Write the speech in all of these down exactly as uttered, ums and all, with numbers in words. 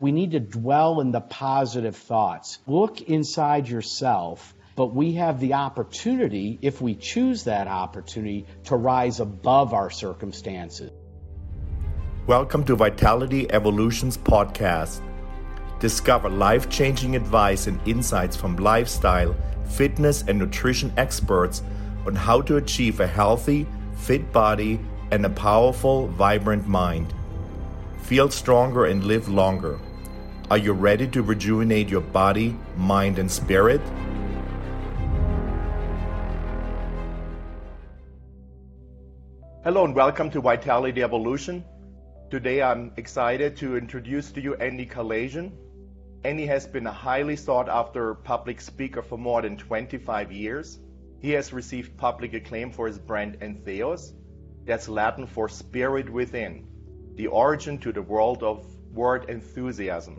We need to dwell in the positive thoughts. Look inside yourself, but we have the opportunity, if we choose that opportunity, to rise above our circumstances. Welcome to Vitality Evolution's podcast. Discover life-changing advice and insights from lifestyle, fitness, and nutrition experts on how to achieve a healthy, fit body and a powerful, vibrant mind. Feel stronger and live longer. Are you ready to rejuvenate your body, mind, and spirit? Hello and welcome to Vitality Evolution. Today I'm excited to introduce to you Andy Kalajian. Andy has been a highly sought after public speaker for more than twenty-five years. He has received public acclaim for his brand Entheos. That's Latin for spirit within, the origin to the world of word enthusiasm.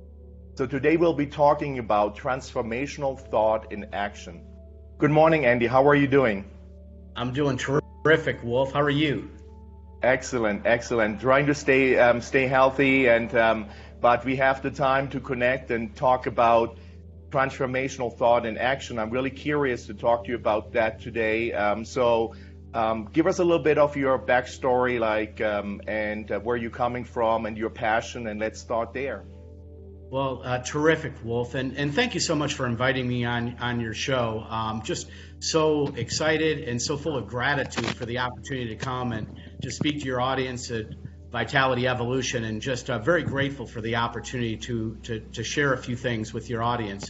So today we'll be talking about transformational thought in action. Good morning, Andy. How are you doing? I'm doing terrific, Wolf. How are you? Excellent, excellent. Trying to stay um, stay healthy, and um, but we have the time to connect and talk about transformational thought in action. I'm really curious to talk to you about that today. Um, so, um, give us a little bit of your backstory, like, um, and uh, where you're coming from, and your passion, and let's start there. Well, uh, terrific, Wolf, and and thank you so much for inviting me on on your show. Um, just so excited and so full of gratitude for the opportunity to come and to speak to your audience at Vitality Evolution, and just uh, very grateful for the opportunity to to to share a few things with your audience.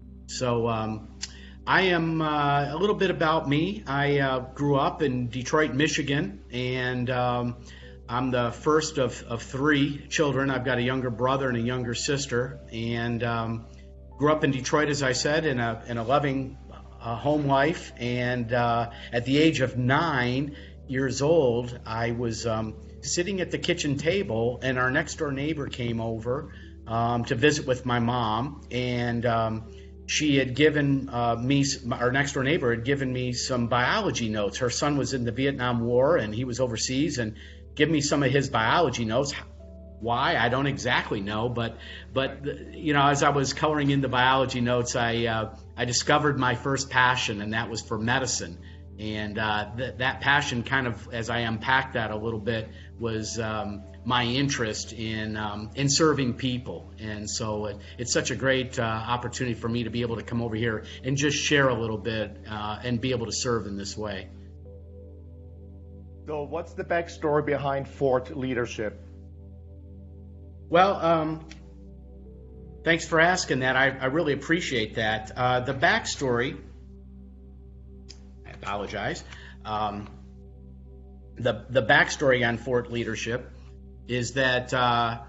So um, I am uh, a little bit about me. I uh, grew up in Detroit, Michigan, and um, I'm the first of, of three children. I've got a younger brother and a younger sister, and um, grew up in Detroit, as I said, in a in a loving uh, home life. And uh, at the age of nine years old, I was um, sitting at the kitchen table, and our next door neighbor came over um, to visit with my mom, and um, she had given uh, me, our next door neighbor had given me some biology notes. Her son was in the Vietnam War, and he was overseas, and give me some of his biology notes. Why? I don't exactly know, but but you know, as I was coloring in the biology notes, I uh, I discovered my first passion, and that was for medicine. And uh, th- that passion, kind of, as I unpacked that a little bit, was um, my interest in um, in serving people. And so it, it's such a great uh, opportunity for me to be able to come over here and just share a little bit uh, and be able to serve in this way. So what's the backstory behind Fort Leadership? Well, um, thanks for asking that. I, I really appreciate that. Uh, the backstory, I apologize. Um, the the backstory on Fort Leadership is that uh,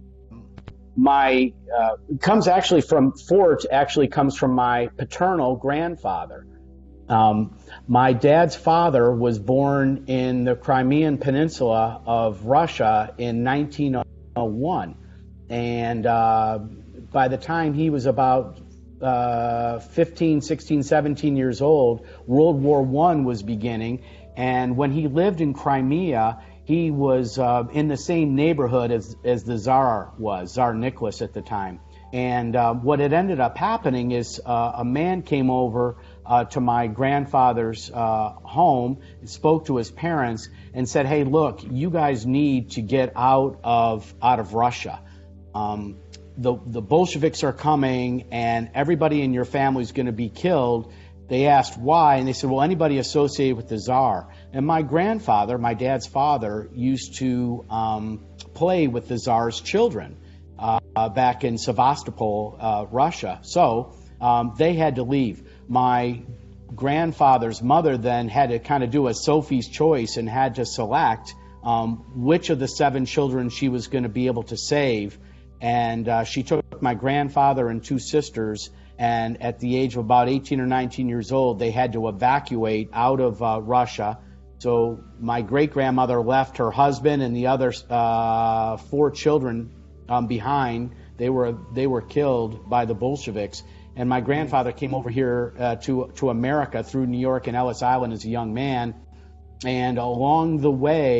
my uh, comes actually from Fort. Actually comes from my paternal grandfather. Um, my dad's father was born in the Crimean Peninsula of Russia in nineteen oh one, and uh, by the time he was about uh, fifteen, sixteen, seventeen years old, World War One was beginning, and when he lived in Crimea, he was uh, in the same neighborhood as, as the Tsar was, Tsar Nicholas at the time. And uh, what had ended up happening is uh, a man came over uh, to my grandfather's uh, home, spoke to his parents, and said, "Hey, look, you guys need to get out of out of Russia. Um, the the Bolsheviks are coming, and everybody in your family is going to be killed." They asked why, and they said, "Well, anybody associated with the Tsar." And my grandfather, my dad's father, used to um, play with the Tsar's children. Uh, back in Sevastopol, uh, Russia. So um, they had to leave. My grandfather's mother then had to kind of do a Sophie's choice and had to select um, which of the seven children she was going to be able to save. And uh, she took my grandfather and two sisters, and at the age of about eighteen or nineteen years old, they had to evacuate out of uh, Russia. So my great-grandmother left her husband and the other uh, four children Um, behind. They were they were killed by the Bolsheviks, and my grandfather came over here uh, to to America through New York and Ellis Island as a young man. And along the way,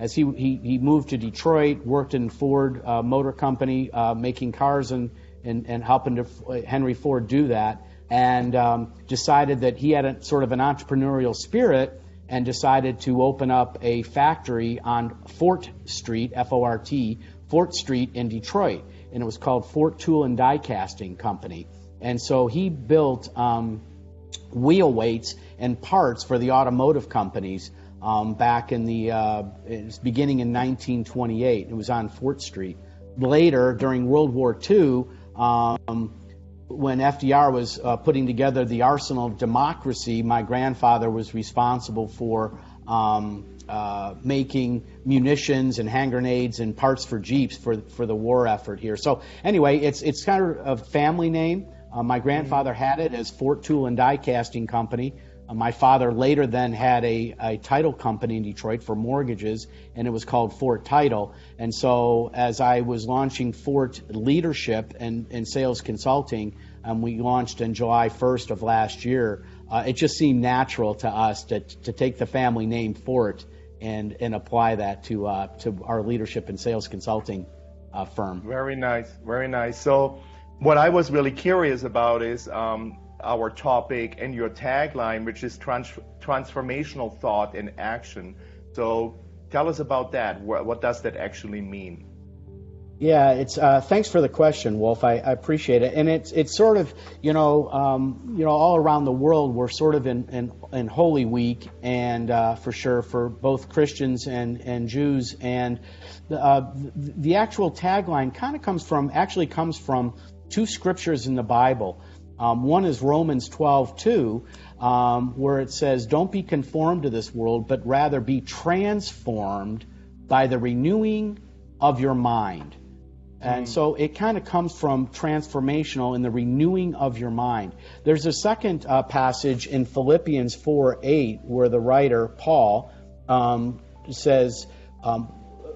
as he he, he moved to Detroit, worked in Ford uh, Motor Company, uh, making cars and, and, and helping to, uh, Henry Ford do that, and um, decided that he had a sort of an entrepreneurial spirit and decided to open up a factory on Fort Street, F O R T, Fort Street in Detroit. And it was called Fort Tool and Die Casting Company. And so he built um, wheel weights and parts for the automotive companies um, back in the uh, it was beginning in nineteen twenty-eight. It was on Fort Street. Later, during World War Two, um, when F D R was uh, putting together the Arsenal of Democracy, my grandfather was responsible for um, uh, making munitions and hand grenades and parts for Jeeps for for the war effort here. So anyway, it's it's kind of a family name. Uh, my grandfather had it as Fort Tool and Die Casting Company. Uh, my father later then had a, a title company in Detroit for mortgages, and it was called Fort Title. And so as I was launching Fort Leadership and, and Sales Consulting, um, we launched on July first of last year, uh, it just seemed natural to us to, to take the family name Fort and, and apply that to, uh, to our leadership and sales consulting uh, firm. Very nice, very nice. So what I was really curious about is um, our topic and your tagline, which is trans transformational thought in action. So tell us about that. What, what does that actually mean? Yeah, it's uh, thanks for the question, Wolf. I, I appreciate it, and it's it's sort of you know um, you know all around the world we're sort of in in, in Holy Week, and uh, for sure for both Christians and and Jews, and the, uh, the, the actual tagline kind of comes from actually comes from two scriptures in the Bible. Um, one is Romans twelve two, um, where it says, "Don't be conformed to this world, but rather be transformed by the renewing of your mind." And so it kind of comes from transformational in the renewing of your mind. There's a second uh, passage in Philippians four eight where the writer, Paul, um, says um,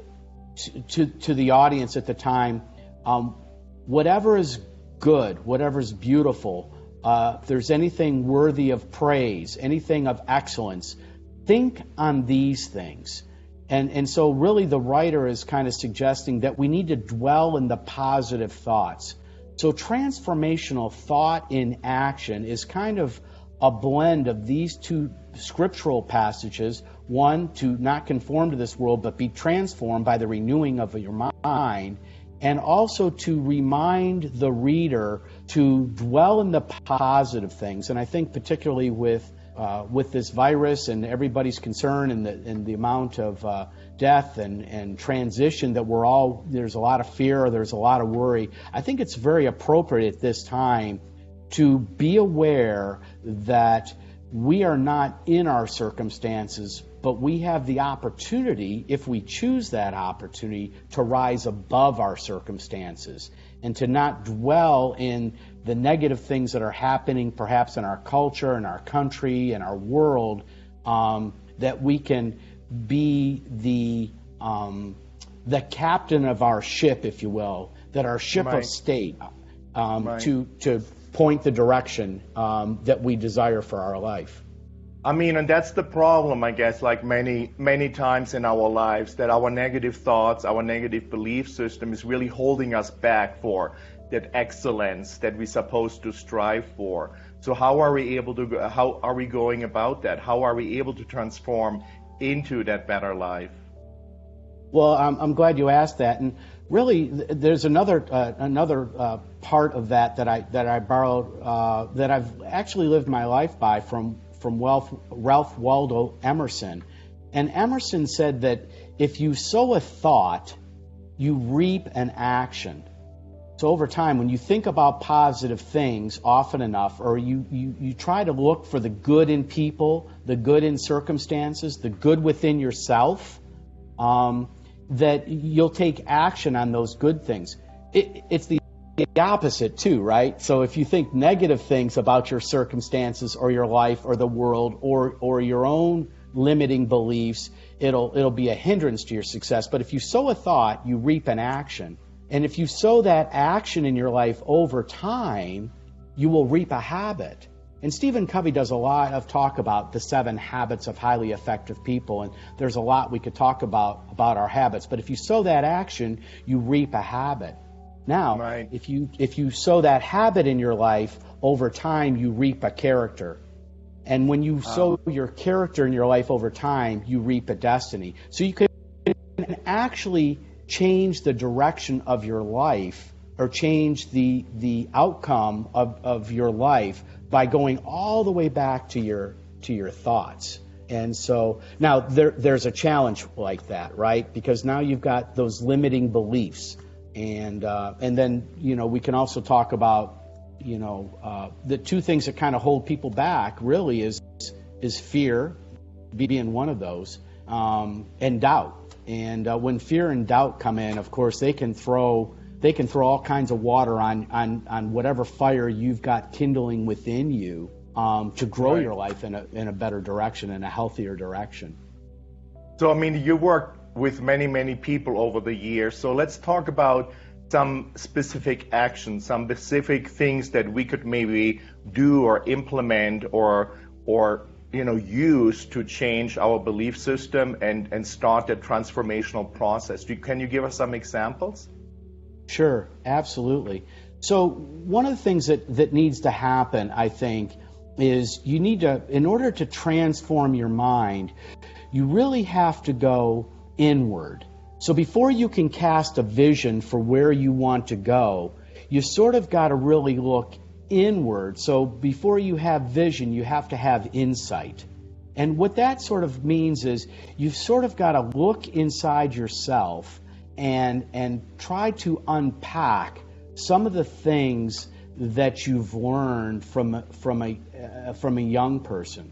to, to the audience at the time, um, whatever is good, whatever is beautiful, uh, if there's anything worthy of praise, anything of excellence, think on these things. And and so really the writer is kind of suggesting that we need to dwell in the positive thoughts. So transformational thought in action is kind of a blend of these two scriptural passages. One, to not conform to this world, but be transformed by the renewing of your mind. And also to remind the reader to dwell in the positive things. And I think particularly with Uh, with this virus and everybody's concern and the, and the amount of uh, death and, and transition that we're all, there's a lot of fear, there's a lot of worry. I think it's very appropriate at this time to be aware that we are not in our circumstances, but we have the opportunity, if we choose that opportunity, to rise above our circumstances and to not dwell in the negative things that are happening perhaps in our culture, in our country, in our world, um, that we can be the um, the captain of our ship, if you will, that our ship right. of state um, right. to to point the direction um, that we desire for our life. I mean, and that's the problem, I guess, like many, many times in our lives, that our negative thoughts, our negative belief system is really holding us back for that excellence that we're supposed to strive for. So how are we able to, how are we going about that? How are we able to transform into that better life? Well, I'm, I'm glad you asked that. And really, th- there's another uh, another uh, part of that that I that I borrowed uh, that I've actually lived my life by from from Ralph, Ralph Waldo Emerson. And Emerson said that if you sow a thought, you reap an action. So over time, when you think about positive things often enough, or you, you, you try to look for the good in people, the good in circumstances, the good within yourself, um, that you'll take action on those good things. It, it's the The opposite too, right? So if you think negative things about your circumstances or your life or the world or or your own limiting beliefs, it'll it'll be a hindrance to your success. But if you sow a thought, you reap an action. And if you sow that action in your life over time, you will reap a habit. And Stephen Covey does a lot of talk about the seven habits of highly effective people, and there's a lot we could talk about about our habits. But if you sow that action, you reap a habit. Now, Right. if you if you sow that habit in your life, over time you reap a character. And when you sow your character in your life over time, you reap a destiny. So you can actually change the direction of your life, or change the the outcome of, of your life, by going all the way back to your to your thoughts. And so now there there's a challenge like that, right? Because now you've got those limiting beliefs, and uh, and then you know we can also talk about you know uh, the two things that kind of hold people back really is is fear, being one of those, um, and doubt. And uh, when fear and doubt come in, of course they can throw they can throw all kinds of water on on, on whatever fire you've got kindling within you, um, to grow Right. your life in a in a better direction, in a healthier direction. So, I mean, you work with many, many people over the years. So let's talk about some specific actions, some specific things that we could maybe do or implement or, or you know, use to change our belief system and, and start that transformational process. Do, can you give us some examples? Sure, absolutely. So one of the things that, that needs to happen, I think, is you need to, in order to transform your mind, you really have to go inward. So before you can cast a vision for where you want to go, you sort of got to really look inward. So before you have vision, you have to have insight. And what that sort of means is you've sort of got to look inside yourself and and try to unpack some of the things that you've learned from from a uh, from a young person.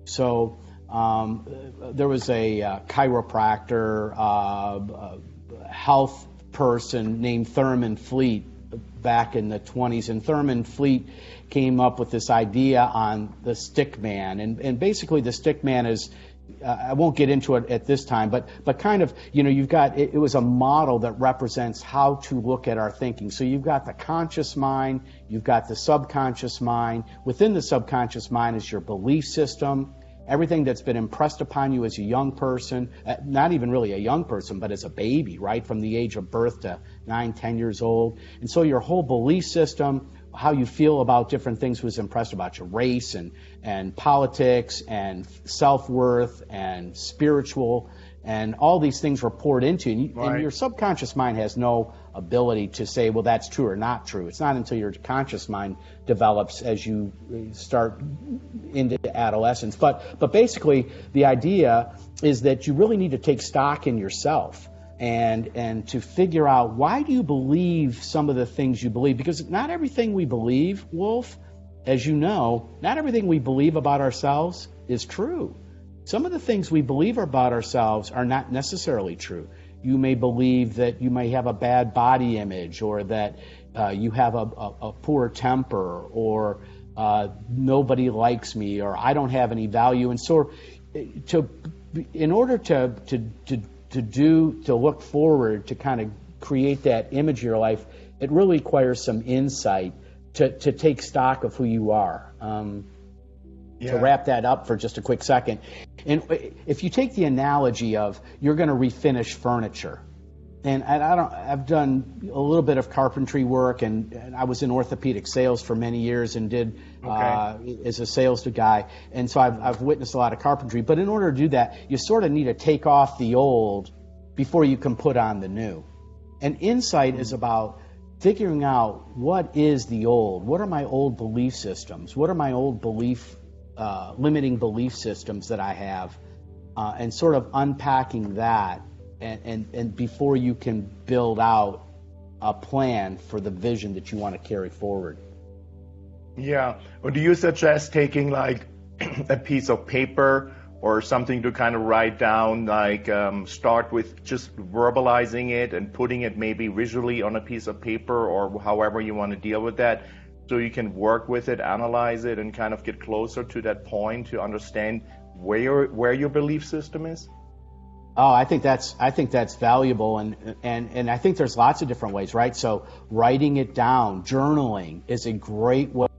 So um, there was a uh, chiropractor, uh, a health person named Thurman Fleet back in the twenties, and Thurman Fleet came up with this idea on the stick man, and and basically the stick man is, Uh, I won't get into it at this time, but but kind of, you know, you've got, it, it was a model that represents how to look at our thinking. So you've got the conscious mind, you've got the subconscious mind. Within the subconscious mind is your belief system, everything that's been impressed upon you as a young person, uh, not even really a young person, but as a baby, right, from the age of birth to nine, ten years old. And so your whole belief system, how you feel about different things was impressed about your race and, and politics and self-worth and spiritual, and all these things were poured into you. And, you, Right. and your subconscious mind has no ability to say, well, that's true or not true. It's not until your conscious mind develops as you start into adolescence. But, but basically, the idea is that you really need to take stock in yourself. And and to figure out, why do you believe some of the things you believe? Because not everything we believe, Wolf, as you know, not everything we believe about ourselves is true. Some of the things we believe about ourselves are not necessarily true. You may believe that you may have a bad body image, or that uh, you have a, a, a poor temper, or uh, nobody likes me, or I don't have any value. And so, to in order to to to to do, to look forward, to kind of create that image of your life, it really requires some insight to, to take stock of who you are. Um, Yeah. To wrap that up for just a quick second, and if you take the analogy of you're going to refinish furniture, and I, I don't, I've done a little bit of carpentry work, and, and I was in orthopedic sales for many years and did Okay. uh, as a sales guy, and so I've, I've witnessed a lot of carpentry. But in order to do that, you sort of need to take off the old before you can put on the new. And insight is about figuring out, what is the old? What are my old belief systems? What are my old belief, uh, limiting belief systems that I have? Uh, and sort of unpacking that, and, and, and before you can build out a plan for the vision that you want to carry forward. Yeah. Or do you suggest taking like a piece of paper or something to kind of write down, like um, start with just verbalizing it and putting it maybe visually on a piece of paper, or however you want to deal with that, so you can work with it, analyze it, and kind of get closer to that point to understand where your, where your belief system is? Oh, I think that's I think that's valuable, and and and I think there's lots of different ways, right? So writing it down, journaling is a great way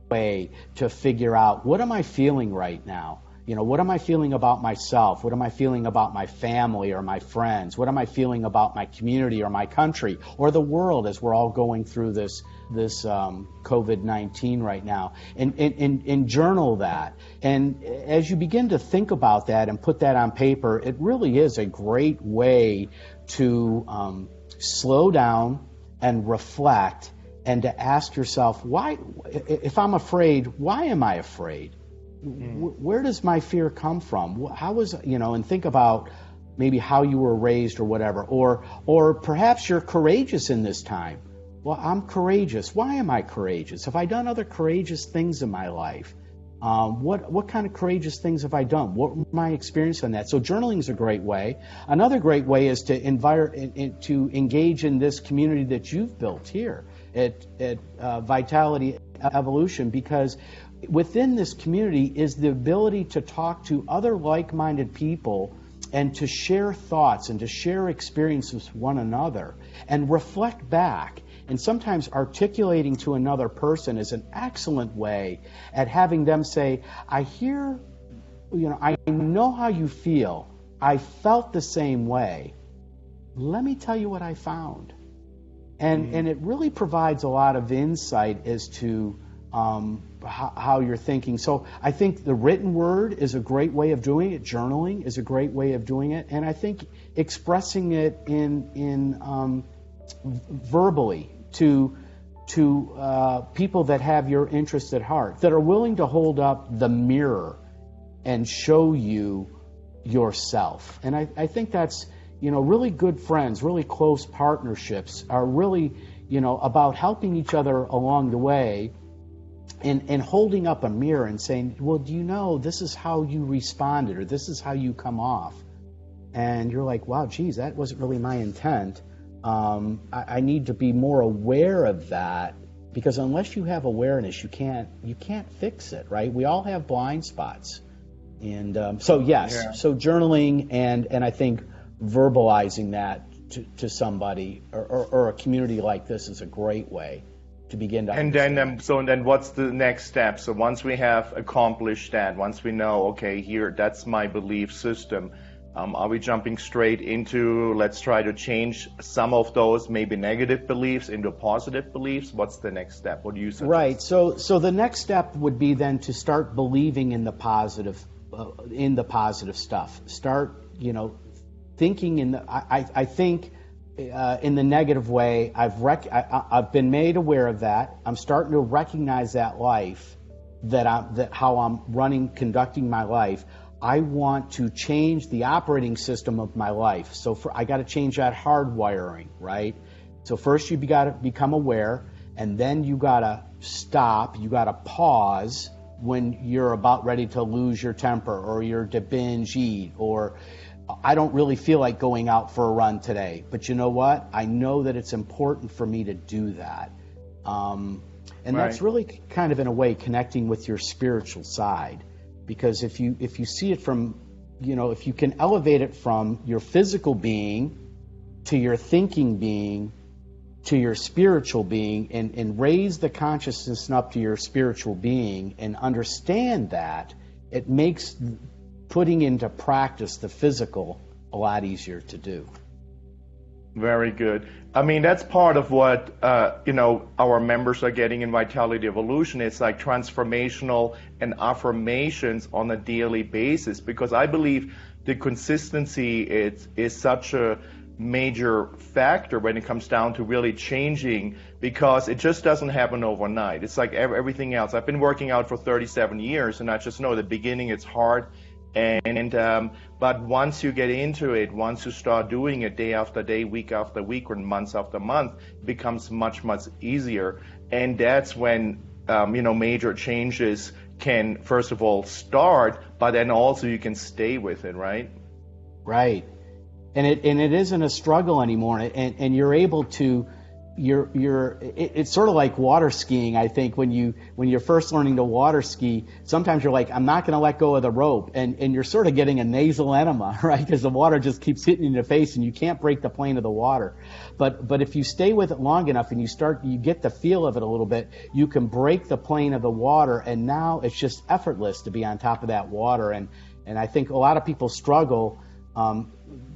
way to figure out, what am I feeling right now? You know, what am I feeling about myself? What am I feeling about my family or my friends? What am I feeling about my community or my country or the world as we're all going through this this um, COVID nineteen right now? And, and, and, and journal that. And as you begin to think about that and put that on paper, it really is a great way to um, slow down and reflect and to ask yourself, why, if I'm afraid, why am I afraid? Where does my fear come from? How was, you know, and think about maybe how you were raised or whatever, or or perhaps you're courageous in this time. Well, I'm courageous. Why am I courageous? Have I done other courageous things in my life? Um, what what kind of courageous things have I done? What was my experience on that? So journaling is a great way. Another great way is to invite in, in, to engage in this community that you've built here at at uh, Vitality Evolution, because within this community is the ability to talk to other like-minded people and to share thoughts and to share experiences with one another and reflect back. And sometimes articulating to another person is an excellent way at having them say, I hear, you know, I know how you feel. I felt the same way. Let me tell you what I found. And, mm-hmm. and it really provides a lot of insight as to um, how, how you're thinking. So I think the written word is a great way of doing it. Journaling is a great way of doing it. And I think expressing it in, in um, verbally to to uh, people that have your interest at heart, that are willing to hold up the mirror and show you yourself. And I, I think that's, you know, really good friends, really close partnerships are really, you know, about helping each other along the way and, and holding up a mirror and saying, well, do you know this is how you responded or this is how you come off? And you're like, wow, geez, that wasn't really my intent. Um, I, I need to be more aware of that, because unless you have awareness, you can't you can't fix it, right? We all have blind spots, and um, so yes, yeah. so journaling and and I think verbalizing that to, to somebody or, or, or a community like this is a great way to begin to. And then um, so and then what's the next step? So once we have accomplished that, once we know, okay, here that's my belief system. Um, are we jumping straight into, let's try to change some of those maybe negative beliefs into positive beliefs? What's the next step? What do you suggest? Right. So, so the next step would be then to start believing in the positive, uh, in the positive stuff. Start, you know, thinking in the. I, I think uh, in the negative way. I've rec- I, I've been made aware of that. I'm starting to recognize that life, that I'm that how I'm running, conducting my life. I want to change the operating system of my life. So for, I got to change that hardwiring, right? So first you got to become aware, and then you got to stop. You got to pause when you're about ready to lose your temper, or you're to binge eat, or I don't really feel like going out for a run today. But you know what? I know that it's important for me to do that. Um, and right. That's really kind of, in a way, connecting with your spiritual side. Because if you if you see it from, you know, if you can elevate it from your physical being to your thinking being to your spiritual being, and, and raise the consciousness up to your spiritual being and understand that, it makes putting into practice the physical a lot easier to do. Very good. I mean, that's part of what, uh, you know, our members are getting in Vitality Evolution. It's like transformational and affirmations on a daily basis, because I believe the consistency is, is such a major factor when it comes down to really changing, because it just doesn't happen overnight. It's like everything else. I've been working out for thirty-seven years, and I just know at the beginning it's hard. And um, but once you get into it, once you start doing it day after day, week after week, or months after month, it becomes much, much easier. And that's when um, you know major changes can, first of all, start, but then also you can stay with it, right? Right. And it and it isn't a struggle anymore, and and you're able to, you're you're it, it's sort of like water skiing. I think when you when you're first learning to water ski, sometimes you're like, I'm not going to let go of the rope, and and you're sort of getting a nasal enema, right? Because the water just keeps hitting you in the face, and you can't break the plane of the water. But but if you stay with it long enough and you start, you get the feel of it a little bit, you can break the plane of the water, and now it's just effortless to be on top of that water. And and I think a lot of people struggle. Um,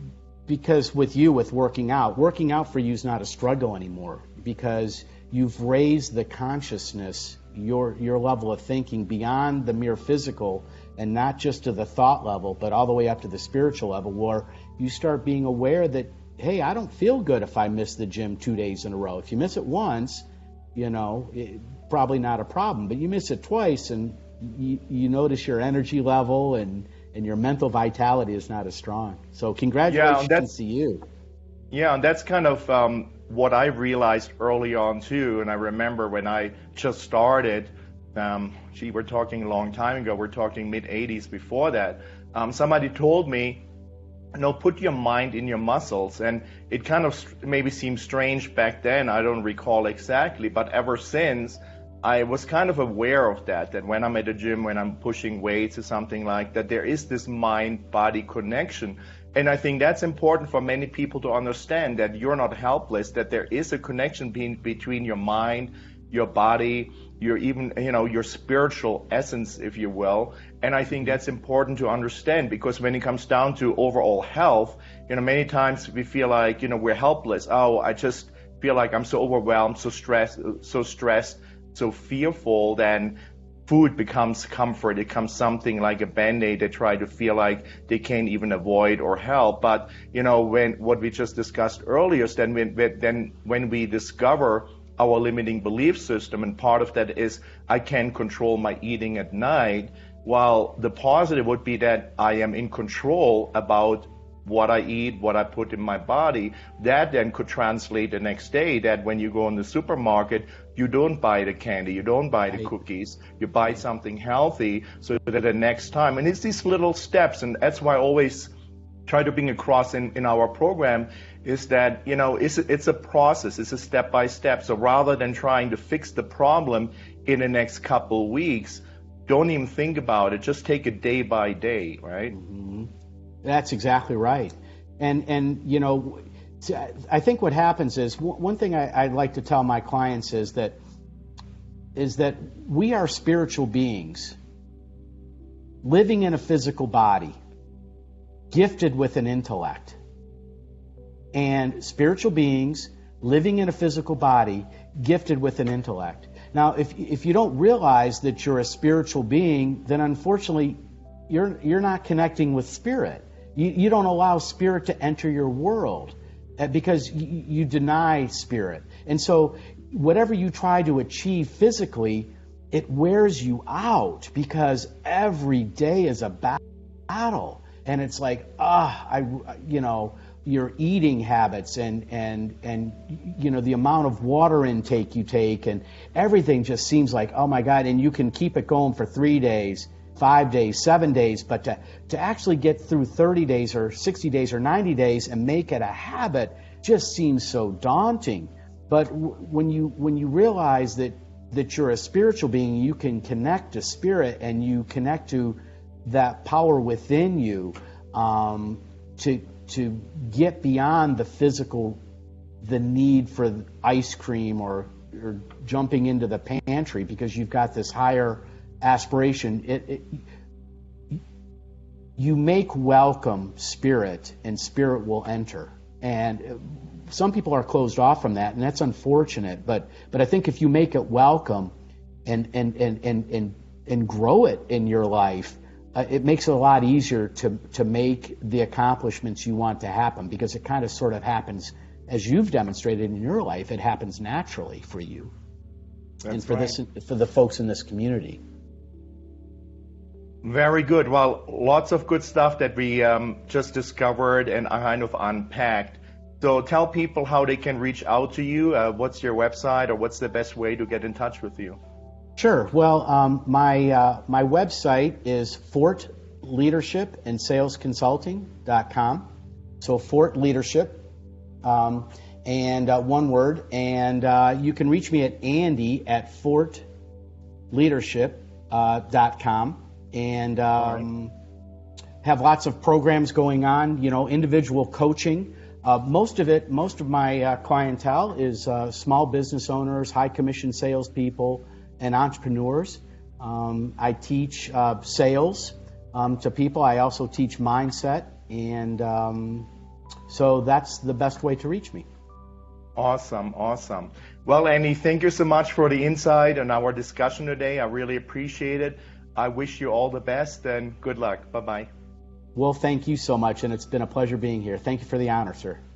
Because with you, with working out, working out for you is not a struggle anymore because you've raised the consciousness, your your level of thinking beyond the mere physical and not just to the thought level, but all the way up to the spiritual level where you start being aware that, hey, I don't feel good if I miss the gym two days in a row. If you miss it once, you know, it, probably not a problem, but you miss it twice and you, you notice your energy level and and your mental vitality is not as strong. So congratulations yeah, to you. Yeah, and that's kind of um, what I realized early on too. And I remember when I just started, um, gee, we're talking a long time ago, we're talking mid eighties before that, um, somebody told me, you know, put your mind in your muscles. And it kind of st- maybe seemed strange back then, I don't recall exactly, but ever since, I was kind of aware of that, that when I'm at the gym, when I'm pushing weights or something like that, there is this mind-body connection. And I think that's important for many people to understand, that you're not helpless, that there is a connection being, between your mind, your body, your even, you know, your spiritual essence, if you will. And I think that's important to understand, because when it comes down to overall health, you know, many times we feel like, you know, we're helpless. Oh, I just feel like I'm so overwhelmed, so stressed, so stressed. so fearful, then food becomes comfort. It becomes something like a Band-Aid they try to feel like they can't even avoid or help. But, you know, when what we just discussed earlier is then when, then when we discover our limiting belief system, and part of that is I can control my eating at night, while the positive would be that I am in control about what I eat, what I put in my body. That then could translate the next day that when you go in the supermarket, you don't buy the candy, you don't buy the cookies, you buy something healthy, so that the next time, and it's these little steps, and that's why I always try to bring across in, in our program is that, you know, it's a, it's a process, it's a step by step. So rather than trying to fix the problem in the next couple weeks, don't even think about it, just take it day by day, right? Mm-hmm. That's exactly right. And, and you know, I think what happens is, one thing I, I'd like to tell my clients is that, is that we are spiritual beings living in a physical body, gifted with an intellect. And spiritual beings living in a physical body, gifted with an intellect. Now, if if you don't realize that you're a spiritual being, then unfortunately, you're you're not connecting with spirit. You, you don't allow spirit to enter your world because you, you deny spirit. And so whatever you try to achieve physically, it wears you out because every day is a battle. And it's like, ah, I, you know, your eating habits and, and, and, you know, the amount of water intake you take and everything just seems like, oh my God, and you can keep it going for three days. Five days, seven days, but to, to actually get through thirty days or sixty days or ninety days and make it a habit just seems so daunting. But w- when you when you realize that, that you're a spiritual being, you can connect to spirit and you connect to that power within you um, to to get beyond the physical, the need for ice cream or, or jumping into the pantry because you've got this higher aspiration, it, it, you make welcome spirit and spirit will enter. And some people are closed off from that, and that's unfortunate. But but I think if you make it welcome and and and and and, and grow it in your life, uh, it makes it a lot easier to to make the accomplishments you want to happen, because it kind of sort of happens as you've demonstrated in your life. It happens naturally for you. That's and for right. this for the folks in this community. Very good. Well, lots of good stuff that we um, just discovered and kind of unpacked. So tell people how they can reach out to you. Uh, what's your website, or what's the best way to get in touch with you? Sure. Well, um, my uh, my website is Fort Leadership and Sales Consulting dot com. So Fort Leadership. Um, and uh, one word. And uh, you can reach me at Andy at fort leadership dot com, and um, have lots of programs going on, you know, individual coaching. Uh, most of it, most of my uh, clientele is uh, small business owners, high commission salespeople, and entrepreneurs. Um, I teach uh, sales um, to people. I also teach mindset, and um, so that's the best way to reach me. Awesome, awesome. Well, Andy, thank you so much for the insight and our discussion today. I really appreciate it. I wish you all the best and good luck. Bye-bye. Well, thank you so much, and it's been a pleasure being here. Thank you for the honor, sir.